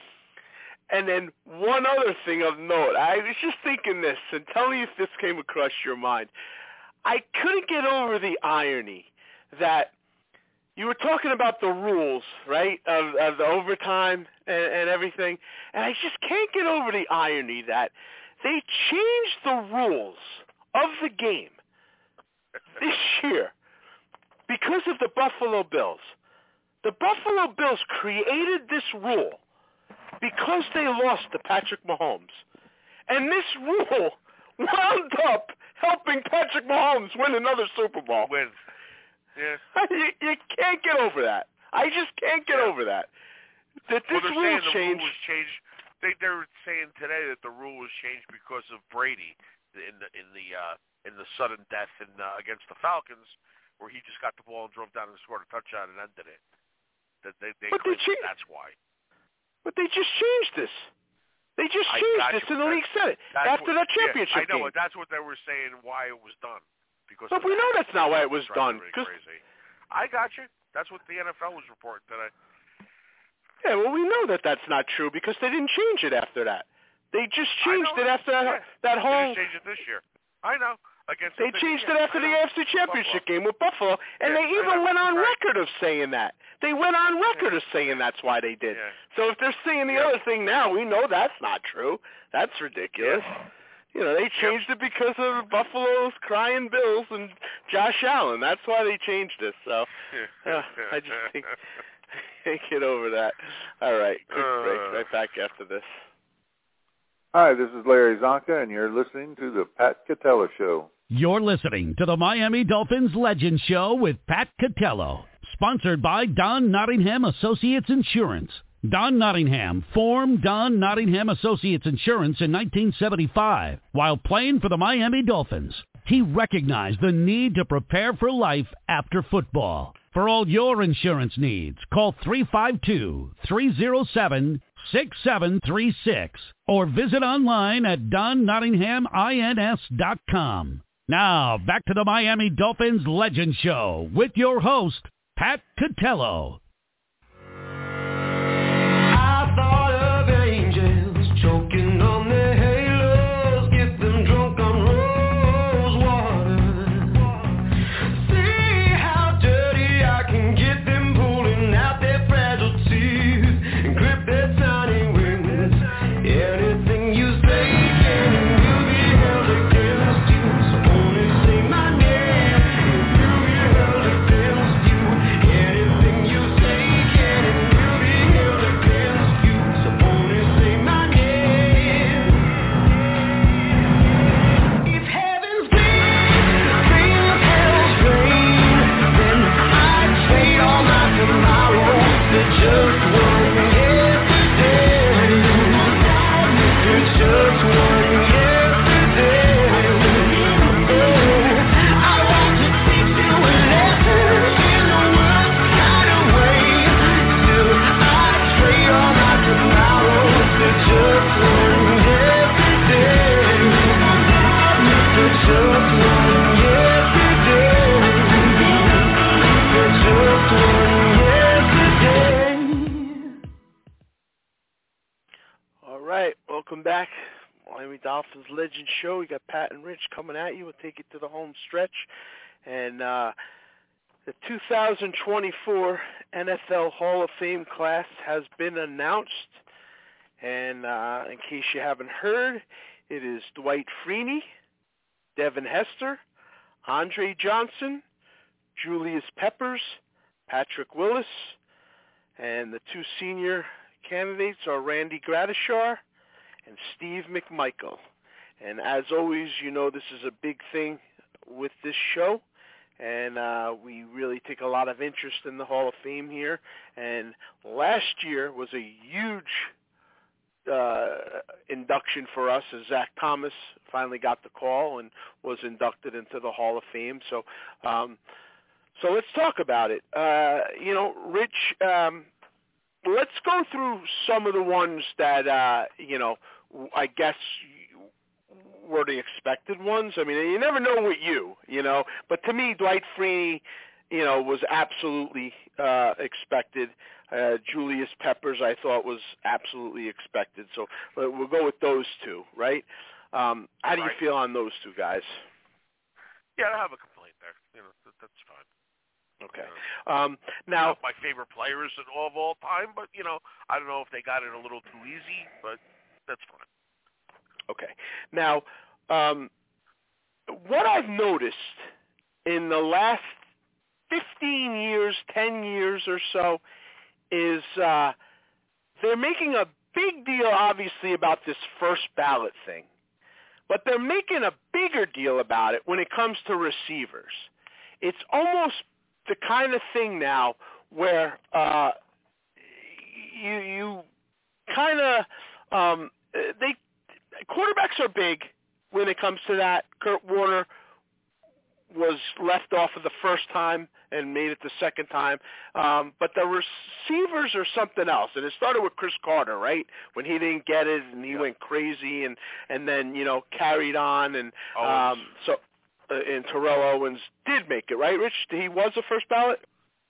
And then one other thing of note. I was just thinking this, and tell me if this came across your mind. I couldn't get over the irony that you were talking about the rules, right, of, of the overtime and, and everything, and I just can't get over the irony that they changed the rules of the game this year because of the Buffalo Bills. The Buffalo Bills created this rule because they lost to Patrick Mahomes, and this rule wound up helping Patrick Mahomes win another Super Bowl. Win. Yeah. You, you can't get over that. I just can't get yeah. over that. That this well, rule saying the changed. Rule was changed. They they're saying today that the rule was changed because of Brady in the in the uh, in the sudden death in, uh, against the Falcons, where he just got the ball and drove down and scored a touchdown and ended it. That they they but they claim cha- that's why. But they just changed this. They just I changed this, you. and the that's, league said it after what, that championship yeah, I know, game. but that's what they were saying. Why it was done. Because but we know that's not why it was done. Really crazy. I got you. That's what the N F L was reporting today. Yeah, well, we know that that's not true because they didn't change it after that. They just changed it after that, yeah. that whole. They just changed it this year. I know. Against they the changed yeah, it after the A F C Championship Buffalo. game with Buffalo, and yeah, they even know. went on right. record of saying that. They went on record yeah. of saying that's why they did. Yeah. So if they're saying the yeah. other thing now, we know that's not true. That's ridiculous. Yeah. You know, they changed yep. it because of Buffalo's crying Bills and Josh Allen. That's why they changed this. So uh, I just think I can't get over that. All right, quick uh, break. Right back after this. Hi, this is Larry Zonka, and you're listening to the Pat Catello Show. You're listening to the Miami Dolphins Legend Show with Pat Catello, sponsored by Don Nottingham Associates Insurance. Don Nottingham formed Don Nottingham Associates Insurance in nineteen seventy-five. While playing for the Miami Dolphins, he recognized the need to prepare for life after football. For all your insurance needs, call three five two, three oh seven, six seven three six or visit online at don nottingham ins dot com. Now, back to the Miami Dolphins Legend Show with your host, Pat Catello. I thought of angels choking on their halos, get them drunk on rose water. See how dirty I can get them, pulling out their fragile teeth and clip their tiny wings. Anything you say can and will be held against you, so only say my name and it will be held against you. Anything you say Miami Dolphins Legend Show. We got Pat and Rich coming at you. We'll take you to the home stretch. And uh, the two thousand twenty-four N F L Hall of Fame class has been announced. And uh, in case you haven't heard, it is Dwight Freeney, Devin Hester, Andre Johnson, Julius Peppers, Patrick Willis, and the two senior candidates are Randy Gradishar and Steve McMichael. And as always, you know this is a big thing with this show, and uh, we really take a lot of interest in the Hall of Fame here. And last year was a huge uh, induction for us as Zach Thomas finally got the call and was inducted into the Hall of Fame. So, um, so let's talk about it. Uh, you know, Rich, um, let's go through some of the ones that, uh, you know, I guess were the expected ones. I mean, you never know with you, you know. But to me, Dwight Freeney, you know, was absolutely uh, expected. Uh, Julius Peppers, I thought, was absolutely expected. So uh, we'll go with those two, right? Um, how do you right. feel on those two guys? Yeah, I don't have a complaint there. You know, that, that's fine. Okay. Um, now, not my favorite players of all, of all time, but you know, I don't know if they got it a little too easy, but that's fine. Okay. Now, um, what I've noticed in the last fifteen years, ten years or so, is uh, they're making a big deal, obviously, about this first ballot thing, but they're making a bigger deal about it when it comes to receivers. It's almost the kind of thing now where uh, you you kind of um, they quarterbacks are big when it comes to that. Kurt Warner was left off of the first time and made it the second time, um, but the receivers are something else. And it started with Chris Carter, right, when he didn't get it and he yeah. went crazy, and and then you know carried on, and um, so. Uh, and Terrell Owens did make it, right, Rich? He was the first ballot?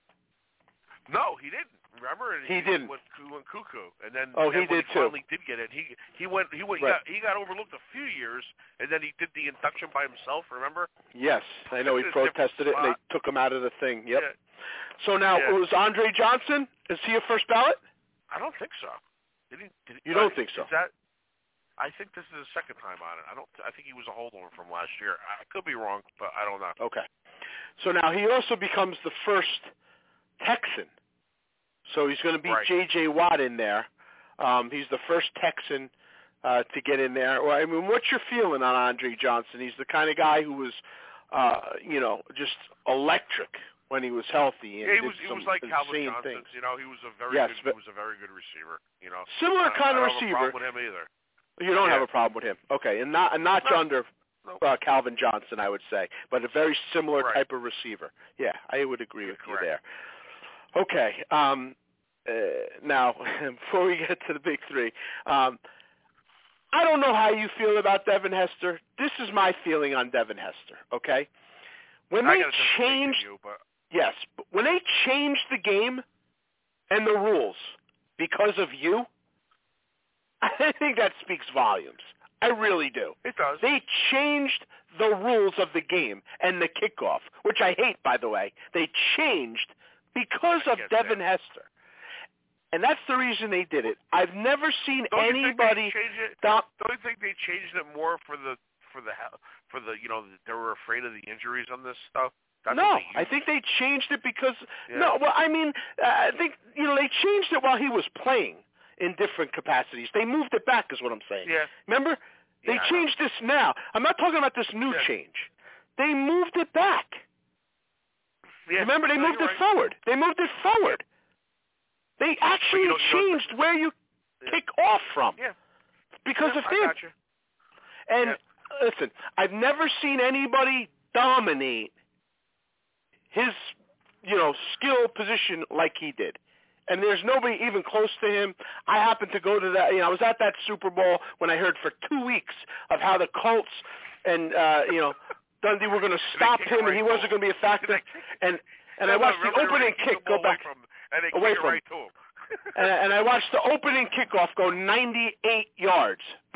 No, he didn't. Remember? He, he didn't. Went, went cuckoo, and then oh, and he did he too. Finally, did get it. He he went. He went. Right. He, got, he got overlooked a few years, and then he did the induction by himself. Remember? Yes, I know. He protested it, and they took him out of the thing. Yep. Yeah. So now, yeah. was Andre Johnson? Is he a first ballot? I don't think so. Did he, did he, you don't uh, think so? Is that? I think this is the second time on it. I don't. I think he was a holdover from last year. I could be wrong, but I don't know. Okay. So now he also becomes the first Texan. So he's going to be right. J J. Watt in there. Um, he's the first Texan uh, to get in there. Well, I mean, what's your feeling on Andre Johnson? He's the kind of guy who was, uh, you know, just electric when he was healthy. And yeah, he was. did He was like Calvin things. Johnson. You know, he was a very yes, good. He was a very good receiver. You know, similar I, kind I of don't receiver. Have a problem with him either. You don't yeah. have a problem with him, okay, and not and not no. under no. uh, Calvin Johnson, I would say, but a very similar right. type of receiver. Yeah, I would agree with Correct. you there. Okay, um, uh, now before we get to the big three, um, I don't know how you feel about Devin Hester. This is my feeling on Devin Hester. Okay, when I they changed, you, but... yes, but when they changed the game and the rules because of you. I think that speaks volumes. I really do. It does. They changed the rules of the game and the kickoff, which I hate, by the way. They changed because of Devin that. Hester. And that's the reason they did it. I've never seen don't anybody... You think they it, stop. Don't you think they changed it more for the, for the, for the, you know, they were afraid of the injuries on this stuff? That's no, I think they changed it because... Yeah. No, well, I mean, uh, I think, you know, they changed it while he was playing. In different capacities. They moved it back is what I'm saying. Yeah. Remember? They yeah, changed this now. I'm not talking about this new yeah. change. They moved it back. Yeah. Remember, they no, moved it right. forward. They moved it forward. They actually you changed you where you yeah. kick off from. Yeah. Because yeah, of I him. Got you. And yeah. listen, I've never seen anybody dominate his, you know, skill position like he did. And there's nobody even close to him. I happened to go to that. You know, I was at that Super Bowl when I heard for two weeks of how the Colts and uh, you know Dundee were going to stop him, and he wasn't going to be a factor. And and I watched the opening kick go back from, and they away kick from right to him. and, and I watched the opening kickoff go ninety-eight yards back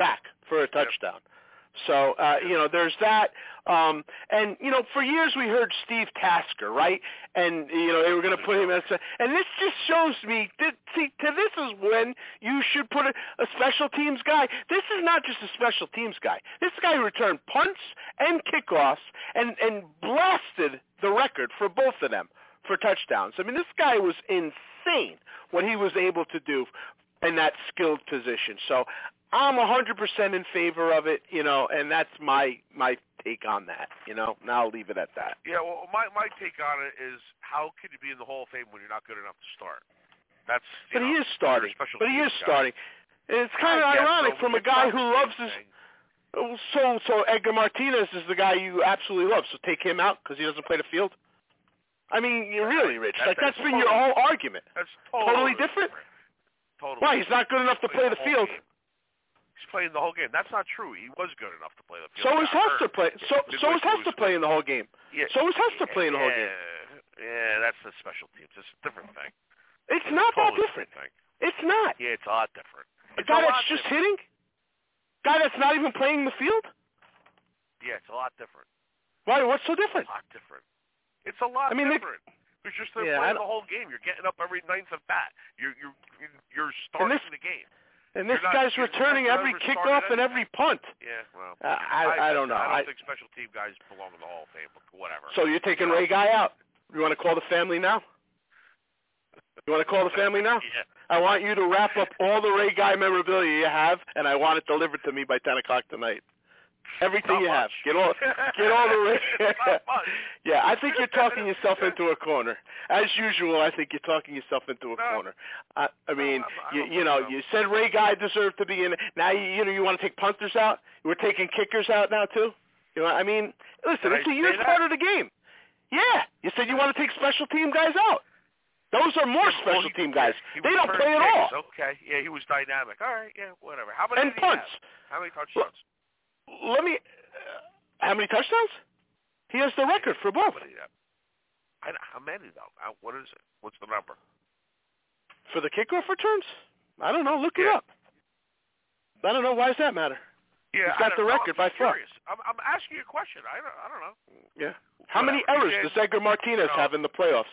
for a touchdown. So, uh, you know, there's that. Um, and, you know, for years we heard Steve Tasker, right? And, you know, they were going to put him as a – and this just shows me that, see, to this is when you should put a, a special teams guy. This is not just a special teams guy. This guy returned punts and kickoffs and, and blasted the record for both of them for touchdowns. I mean, this guy was insane what he was able to do in that skilled position. So I'm one hundred percent in favor of it, you know, and that's my my take on that, you know. Now I'll leave it at that. Yeah, well, my my take on it is how can you be in the Hall of Fame when you're not good enough to start? That's But know, he is starting. But he is guy. starting. And it's kind of ironic so, from a guy who loves his – so so Edgar Martinez is the guy you absolutely love, so take him out because he doesn't play the field? I mean, you're really, Rich. That, like, that's, that's been totally, your whole argument. That's totally, totally different? different. Totally. Why? He's not good enough to play the, the field. Game. He's playing the whole game. That's not true. He was good enough to play the field. So is Hester play. So so is Hester playing the whole game. Yeah. So is Hester yeah, playing the whole yeah, game. Yeah, that's the special teams. It's a different thing. It's, it's not totally that different. different It's not. Yeah, it's a lot different. A It's guy a that's just different. hitting. Guy that's not even playing the field. Yeah, it's a lot different. Why? What's so different? It's a lot different. It's a lot I mean, different. They, It's just they're yeah, playing the whole game. You're getting up every ninth at bat. You're you're you're starting this, the game. And this not, guy's returning every kickoff and every punt. Yeah, well, uh, I, I I don't know. I I don't think special team guys belong in the Hall of Fame, but whatever. So you're taking Ray Guy out. You want to call the family now? You want to call the family now? Yeah. I want you to wrap up all the Ray Guy memorabilia you have, and I want it delivered to me by ten o'clock tonight. Everything Not you much. have. Get all, get all the Ray. Not much. Yeah, I think you're talking yourself into a corner. As usual, I think you're talking yourself into a no. corner. I, I mean, no, I you, you think know, so. you said Ray Guy deserved to be in. Now you, you know you want to take punters out. We're taking kickers out now too. You know, I mean, listen, Did it's I a huge say part that? of the game. Yeah, you said you want to take special team guys out. Those are more Yeah, special well, he, team guys. He They don't returned play at kicks. all. Okay, yeah, he was dynamic. All right, yeah, whatever. How many And did he punts. have? How many touchdowns? Let me. Uh, how many touchdowns? He has the record for both. How many, yeah. I, how many though? Uh, What is it? What's the number? For the kickoff returns? I don't know. Look it Yeah. up. I don't know. Why does that matter? Yeah, He's got I the don't know. record I'm by far. curious. I'm, I'm asking you a question. I don't, I don't know. Yeah. How Whatever. many errors He does did- Edgar Martinez No. have in the playoffs?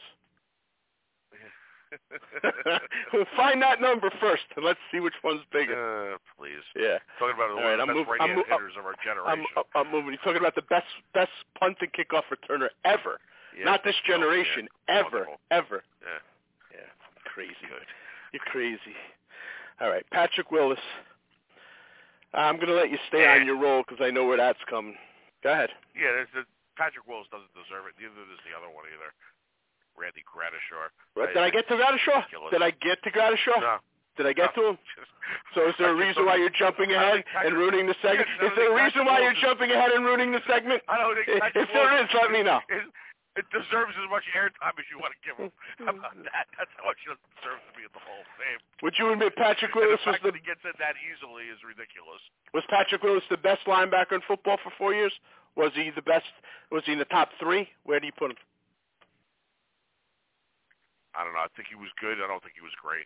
We'll find that number first, and let's see which one's bigger. Uh, please. Yeah. Talking about All one right, of I'm the move- best I'm right-hand move- hitters of our I'm, generation. I'm moving. You're talking about the best best punt and kickoff returner ever. Yeah. Not this generation. Yeah. Ever. Wonderful. Ever. Yeah. Yeah. Crazy. Good. You're crazy. All right. Patrick Willis. I'm going to let you stay Yeah. on your roll because I know where that's coming. Go ahead. Yeah, there's the, Patrick Willis doesn't deserve it. Neither does the other one either. Randy Gradishaw. What, did I get to Gradishaw? Ridiculous. Did I get to Gradishaw? No. Did I get to No. him? So is there a reason why you're jumping ahead and ruining the segment? Yeah, Is there a reason why you're Patrick jumping ahead and ruining the segment? I don't think If Patrick there Willis is, let me know. It, it deserves as much airtime as you want to give him. How about that? That's how much he deserves to be in the Hall of Fame. Would you admit Patrick And Willis the was fact the that he gets in that easily is ridiculous. was Patrick Willis the best linebacker in football for four years? Was he the best? Was he in the top three? Where do you put him? I don't know. I think he was good. I don't think he was great.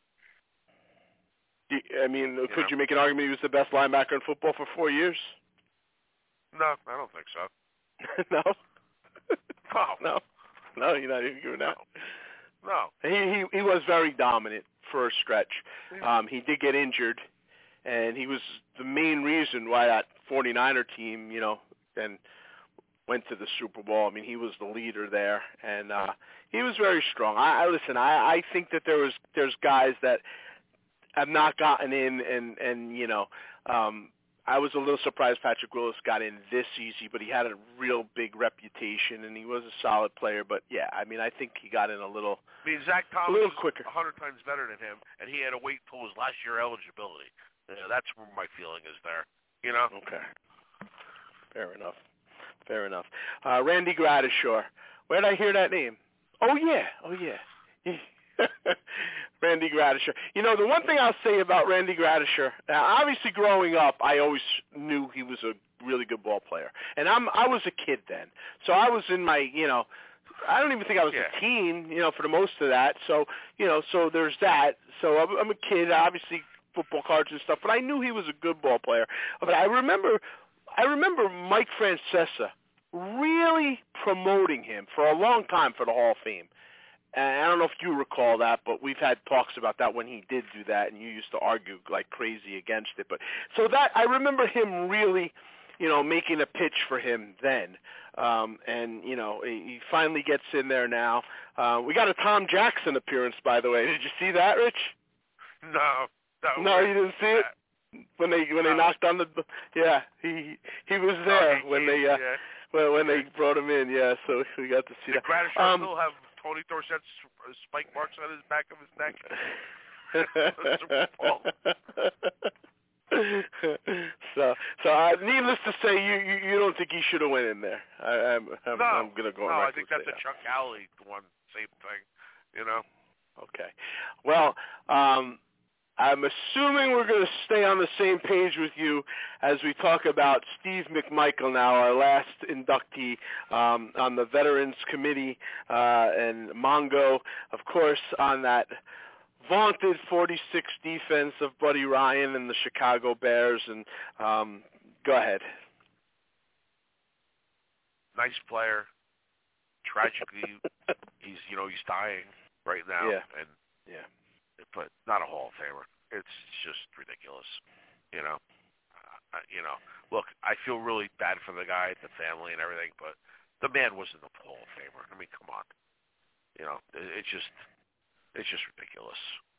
Do you- I mean, You could know. you make an argument he was the best linebacker in football for four years? No, I don't think so. no. No. No. No, you're not even giving that. No. He he he was very dominant for a stretch. Um, he did get injured, and he was the main reason why that forty-niner team, you know, and went to the Super Bowl. I mean, he was the leader there, and uh, he was very strong. I, I listen. I, I think that there was there's guys that have not gotten in, and and you know, um, I was a little surprised Patrick Willis got in this easy, but he had a real big reputation, and he was a solid player. But yeah, I mean, I think he got in a little. I mean, Zach A Thomas little is quicker. a hundred times better than him, and he had to wait till his last year eligibility. You know, that's where my feeling is there. You know? Okay. Fair enough. Fair enough. Uh, Randy Gradishaw. Where did I hear that name? Oh, yeah. Oh, yeah. Randy Gradishaw. You know, the one thing I'll say about Randy Gradishaw, now, obviously growing up, I always knew he was a really good ball player. And I'm I was a kid then. So I was in my, you know, I don't even think I was Yeah. a teen, you know, for the most of that. So, you know, so there's that. So I'm, I'm a kid, obviously football cards and stuff, but I knew he was a good ball player. But I remember, I remember Mike Francesa really promoting him for a long time for the Hall of Fame. And I don't know if you recall that, but we've had talks about that when he did do that, and you used to argue like crazy against it. But so that I remember him really, you know, making a pitch for him then. Um, and, you know, he finally gets in there now. Uh, we got a Tom Jackson appearance, by the way. Did you see that, Rich? No. No, no you didn't see it? When they when no. they knocked on the yeah he he was there oh, he, when he, they uh, yeah. when when they brought him in, yeah, so we got to see Did that. Gradishar Um, still have Tony Dorsett's spike marks on his back of his neck? so so uh, needless to say, you, you you don't think he should have went in there? I, I'm I'm, no, I'm gonna go. No, I think that's a that. Chuck Alley one, same thing. You know. Okay. Well, um, I'm assuming we're going to stay on the same page with you as we talk about Steve McMichael now, our last inductee um, on the Veterans Committee, uh, and Mongo, of course, on that vaunted forty-six defense of Buddy Ryan and the Chicago Bears. And um, go ahead. Nice player. Tragically, he's you know he's dying right now, yeah. and yeah, but not a Hall of Famer. It's just ridiculous, you know. Uh, you know, look, I feel really bad for the guy, the family, and everything, but the man wasn't a Hall of Famer. I mean, come on, you know, it, it's just, it's just ridiculous.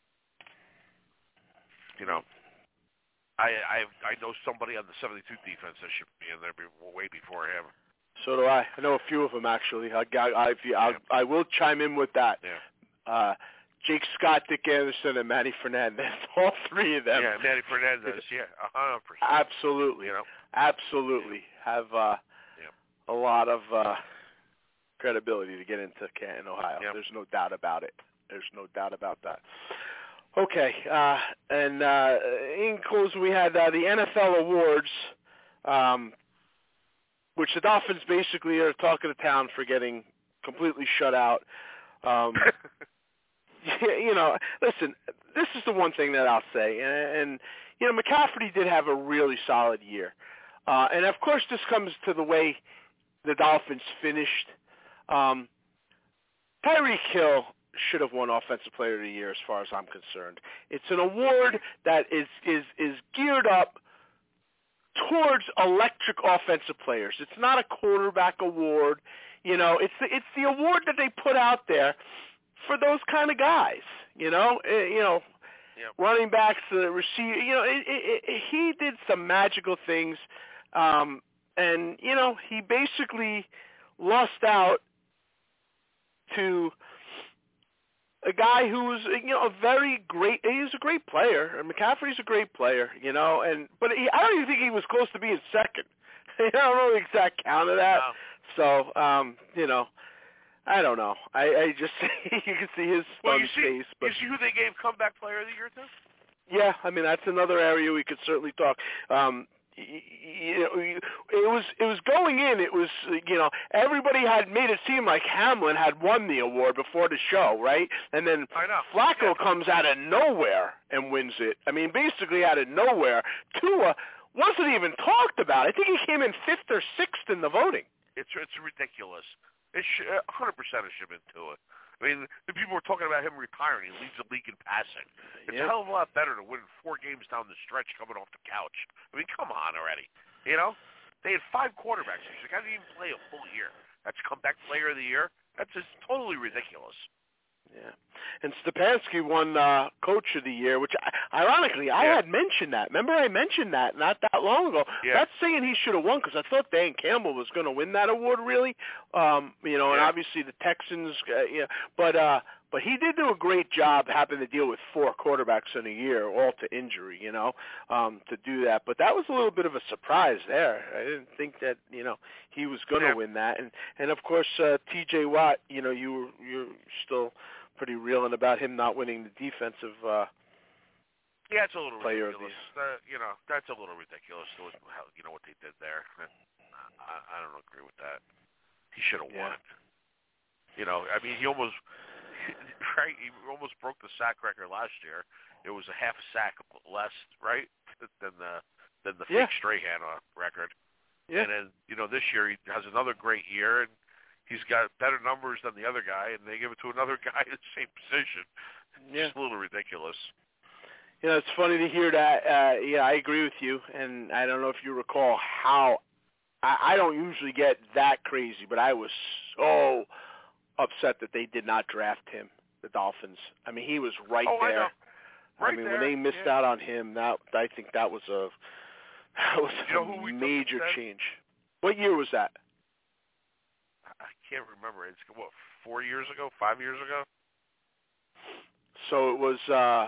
You know, I I I know somebody on the seventy-two defense that should be in there way before him. So do I. I know a few of them actually. I I I, I, I will chime in with that. Yeah. Uh, Jake Scott, Dick Anderson, and Manny Fernandez. All three of them. Yeah, Manny Fernandez. Yeah, a hundred percent. Absolutely. You know, absolutely have uh, yeah. a lot of uh, credibility to get into Canton, Ohio. Yeah. There's no doubt about it. There's no doubt about that. Okay, uh, and uh, in close we had uh, the N F L awards, um, which the Dolphins basically are talking to town for getting completely shut out. Um, you know, listen, this is the one thing that I'll say, and, and you know, McCaffrey did have a really solid year, uh, and of course this comes to the way the Dolphins finished. Um, Tyreek Hill should have won Offensive Player of the Year, as far as I'm concerned. It's an award that is is is geared up towards electric offensive players. It's not a quarterback award. You know, it's the, it's the award that they put out there for those kind of guys. You know, uh, you know, yep. running backs, the receiver. You know, it, it, it, he did some magical things, um, and you know, he basically lost out to a guy who's, you know, a very great, he's a great player. McCaffrey's a great player, you know, and but he, I don't even think he was close to being second. I don't know the exact count of that. No. So, um, you know, I don't know. I, I just, you can see his well, on you see, face. But you see who they gave Comeback Player of the Year to? yeah, I mean, that's another area we could certainly talk. Um, you know, it was it was going in. It was, you know, everybody had made it seem like Hamlin had won the award before the show, right? And then I know. Flacco yeah. comes out of nowhere and wins it. I mean, basically out of nowhere. Tua wasn't even talked about. I think he came in fifth or sixth in the voting. It's it's ridiculous. It should, one hundred percent it should have been Tua. I mean, the people were talking about him retiring. He leads the league in passing. It's yep. a hell of a lot better to win four games down the stretch coming off the couch. I mean, come on already. You know? They had five quarterbacks. The guy didn't even play a full year. That's Comeback Player of the Year. That's just totally ridiculous. Yeah. And Stepanski won uh, Coach of the Year, which, I, ironically, I yeah. had mentioned that. Remember I mentioned that not that long ago. Yeah. That's saying he should have won because I thought Dan Campbell was going to win that award, really. Um, you know, yeah. and obviously the Texans, uh, yeah. But, uh, but he did do a great job having to deal with four quarterbacks in a year, all to injury, you know, um, to do that. But that was a little bit of a surprise there. I didn't think that, you know, he was going to yeah. win that. And, and of course, uh, T J Watt, you know, you were, you're still – pretty reeling about him not winning the defensive uh, yeah, it's a little player ridiculous. Uh, you know, that's a little ridiculous. How, you know what they did there. I, I don't agree with that. He should have yeah. won it. You know, I mean, he almost right? He almost broke the sack record last year. It was a half a sack less, right, than the than the yeah. fake Strahan record. Yeah. And then, you know, this year he has another great year, and he's got better numbers than the other guy, and they give it to another guy in the same position. It's yeah. just a little ridiculous. You know, it's funny to hear that. Uh, yeah, I agree with you, and I don't know if you recall how I, I don't usually get that crazy, but I was so upset that they did not draft him, the Dolphins. I mean, he was right oh, there. I know. Right I mean, there. when they missed yeah. out on him, that I think that was a that was you know a who we major took change. What year was that? I can't remember. It's what four years ago, five years ago. So it was. Uh,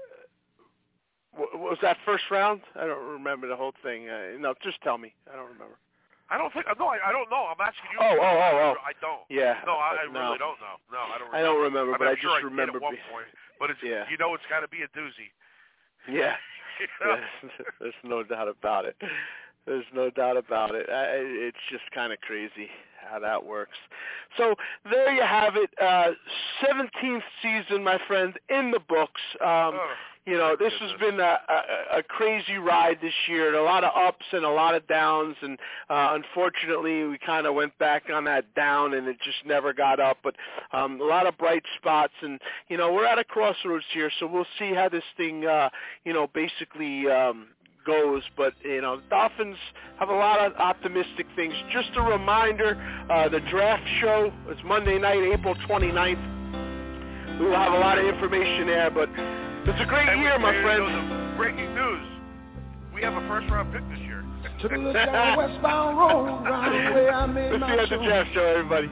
was that first round? I don't remember the whole thing. Uh, no, just tell me. I don't remember. I don't think. No, I, I don't know. I'm asking you. Oh, oh, oh, oh. I don't. Yeah. No, I, I no. really don't know. No, I don't. Remember. I don't remember, I mean, but I I'm just sure I remember. Did at one be- point, but it's yeah. you know it's got to be a doozy. Yeah. you know? yeah. There's no doubt about it. There's no doubt about it. I, it's just kind of crazy how that works. So there you have it. Uh, seventeenth season, my friend, in the books. Um, oh, you know, this goodness. has been a, a, a crazy ride this year. A lot of ups and a lot of downs. And uh, unfortunately, we kind of went back on that down, and it just never got up. But um, a lot of bright spots. And, you know, we're at a crossroads here, so we'll see how this thing, uh, you know, basically um, goes. But, you know, the Dolphins have a lot of optimistic things. Just a reminder, uh, the draft show is Monday night, April twenty-ninth. We will have a lot of information there, but it's a great hey, year, my friend. Some breaking news. We have a first-round pick this year. Took a look down the westbound road, round the way I made Let's my see you at the draft show, everybody.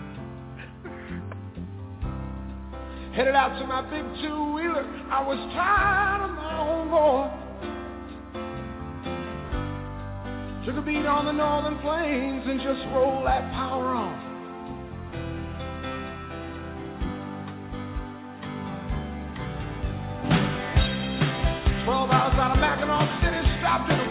Headed out to my big two-wheeler. I was tired of my own voice. Took a beat on the northern plains and just rolled that power on. Twelve hours out of Mackinac City, stopped in a